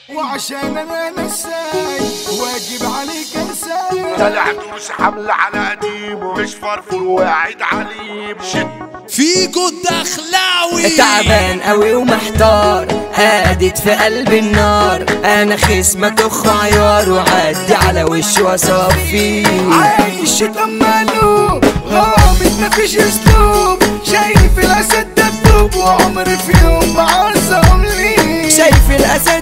وعشان انا نساي واجب عليك انساي. طلع دروس حمل على قديمه، مش فرفور وقاعد عليم شد فيكو الدخلاوي. تعبان قوي ومحتار، قاعدت في قلب النار. انا خصمة اخ عيار وعدي على وشي واصفيه. عايش تماله غامض مفيش اسلوب، شايف الاسد دبدوب وعمري في يوم ما عظم لي. شايف الاسد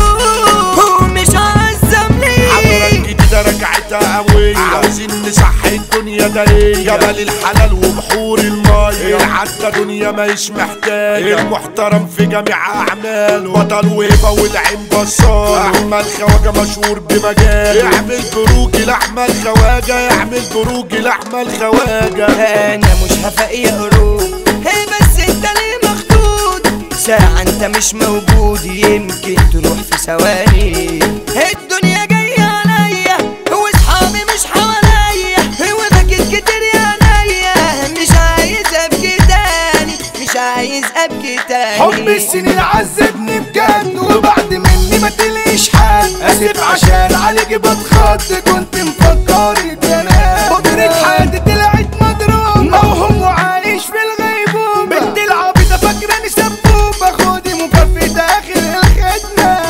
دبدوب ومش عظم لي. عبرة جديدة رجعتها قوية، عاوزين نصحي الدنيا دارية. جبل الحلال وبحور المية، العدة دنيا ماهيش محتاجة. المحترم في جميع أعماله، بطل وهبة والعين بصار. أحمد خواجة مشهور بمجاله، يعمل بروجي لأحمد خواجة، يعمل بروجي لأحمد خواجة. انا مش هفاق يا قروب، هي بس انت ليه مخدود؟ ساعة انت مش موجود يمكن تروح في ثواني. الدنيا جاية عليا واصحابي مش حواليا، وبكيت كتير يا عينيا. مش عايز ابكي تاني، مش عايز ابكي تاني. حب السنين عذبني بجد، وبعد مني ما تلاقيش حد. اسف عشان عليك بتخض، كنت مفكرك انا قدرة حد طلعت مضروب. موهوم وعايش في الغيبوبة، بنت العبيطة فاكراني سبوبة. خدي مكافأة اخر الخدمة،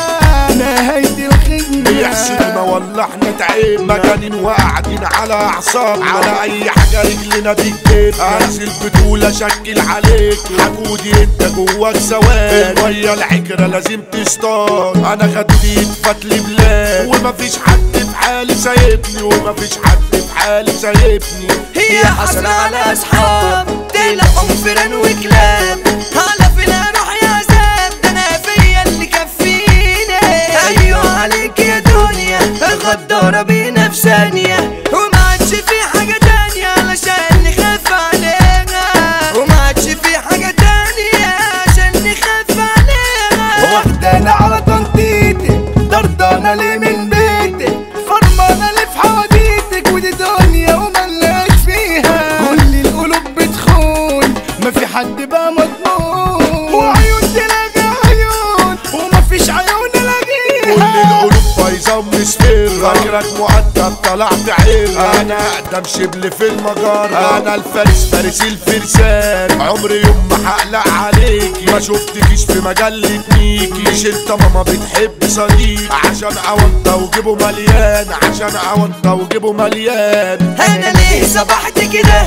نهاية الخدمة. بيحسدنا والله احنا تعب، مجانين وقاعدين على اعصاب. على اي حاجة رجلنا بتجيب، انزل بطولة شكل عليك. حكودي انت جواك سواد، المية العكرة لازم تصطاد. انا خدودي اتفتلي بلاد، ومفيش حد في حالي سايبني، ومفيش حد في حالي سايبني. هي حسرة على اصحاب تلاقهم فران وكلاب. على فين اروح يا عذاب، ده انا فيا اللي كفيني. ايوه عليك يا دنيا غدارة بينا في ثانية، وما عادش في حاجة تانية علشان نخاف علينا. وما عادش في حاجة تانية عشان نخاف علينا. واخدانا على تنطيطي، طردانة ليه من بيتي، فرمانة ليه في حواديتك. ودي دنيا وملناش فيها، كل القلوب بتخون، ما في حد بقى مضمون. وعيون تلاقي عيون، ومفيش عيون الاقيها. كل القلوب بايظة ومسفرة، فاكرك مؤدب طلعت عير. انا اقدم شبل في المجرة، انا الفارس فارس الفرسان. عمري يوم ما هقلق عليكي، ما شفتكيش في مجلة ميكي. مش انت ماما بتحب صديق، عشان اوانطة وجيبه مليان، عشان اوانطة وجيبه مليان. انا ليه صبحت كده؟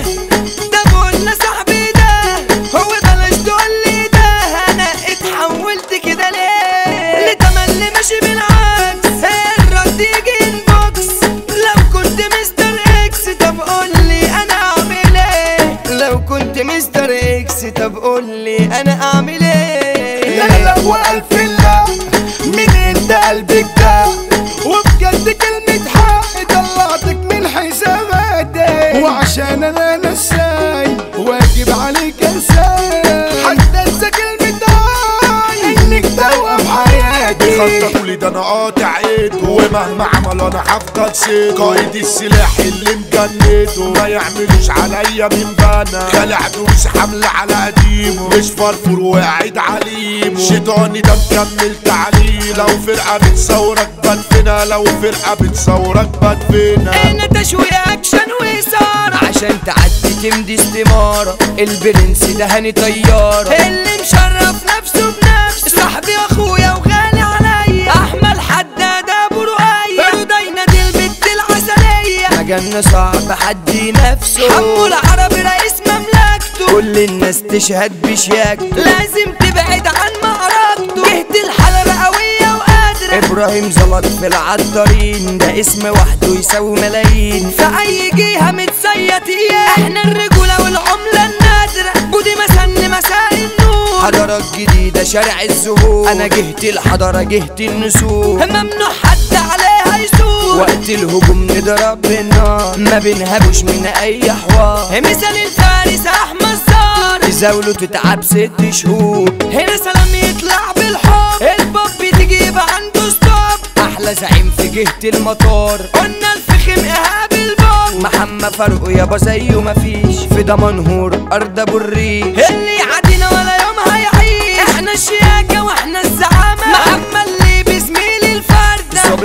ده قلنا صاحبي ده، هو بلاش تقولي ده. انا اتحولت كده ليه؟ لتملي ماشي بالعكس، الرد يجي انبوكس. لو كنت مستر اكس طب قولي انا اعمل ايه؟ لو كنت مستر اكس طب قولي انا اعمل ايه؟ لا لا والف لا، من انت قلبك ده؟ وبجد كلمة حق طلعتك من حساباتي. وعشان انا نساي واجب عليك انساي، حتى انسى كلمة هاي انك توقف حياتي. خططوا لي ده انا قاطع ايده، ومهما عمل انا هفضل سيده. قائد السلاح اللي مجنده، ما يعملوش عليا من بنا. خلع دروس حمل على قديمه، مش فرفور وقاعد عليمه. شيطاني ده مكمل تعليم، لو فرقة بتصورك بدفنا، لو فرقة بتصورك بدفنا. انا تشويق اكشن وإثارة، عشان تعدي تمدي استمارة. البرنس ده هاني طيارة، اللي مشرف نفسه بنفسه. صاحبي واخويا وغالي عليا، احمد حداد ابو رؤية. ودينا دي البت العسلية، مجالنا صعب حد نفسه. حمو العربي رئيس مملكته، كل الناس تشهد بشياكته. لازم تبعد عن معركته، جهة الحلبة قوية وقادرة. ابراهيم زلط في العطارين، ده اسم وحده يساوي ملايين. في اي جهة متسيطين، احنا الرجولة والعملة النادرة. بودي مسن مساء النور، حضارات جديدة شارع الزهور. انا جهة الحضارة جهة النسور، ممنوع حد عليها يسور. وقت الهجوم نضرب بالنار، ما بنهبوش من اي حوار. مثال الفارس احمد زار، تزاوله تتعب 6 شهور. هنا سلام يطلع بالحب، الباب تجيب عنده ستوب. احلى زعيم في جهة المطار، قلنا الفخم ايهاب الباب. محمد فاروق يابا زيه مفيش، في دمنهور ارض ابو الريش. اللي يعدينا ولا يوم هيعيش، احنا الشياكة واحنا الزعامة. محمد اللي بزميل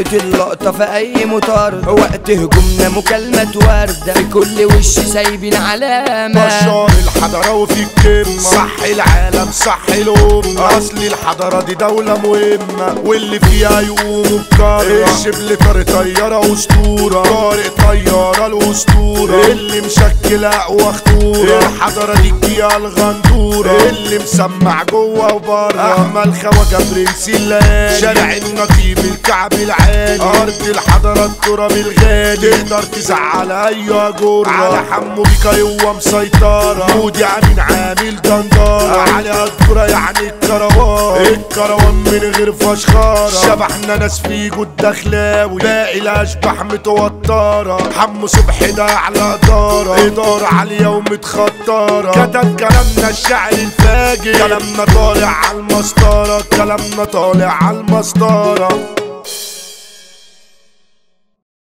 صوت اللقطة في اي مطارد، وقت هجومنا مكالمة وردة في كل وش سايبين علامة. بشار الحضارة وفي الكلمة صح العالم صح الأمة، أصل الحضارة دي دولة مهمة واللي فيها يقوموا بكرة. الشبل طيارة أسطورة، طارق طيارة الأسطورة اللي مشكل أقوى خطورة. الحضارة دي الجيا الغندورة اللي مسمع جوه وبره. أحمد خواجة برنس الليالي، شارع النقيب الكعب العالي، أرض الحضارة التراب الغالي، تقدر تزعل أي جرة. على حمو بيكا هو مسيطرة، مودي عامل عامل دندارة، على الدورة يعني الكروان من غير فشخارة. شبحنا ناس فيجو الدخلاوي، باقي الأشباح متوترة. حمو صبحي ده على إدارة عالية ومتخطرة. كتب كلامنا الشعر الفاجر، كلامنا طالع عالمسطرة، كلامنا طالع عالمسطرة.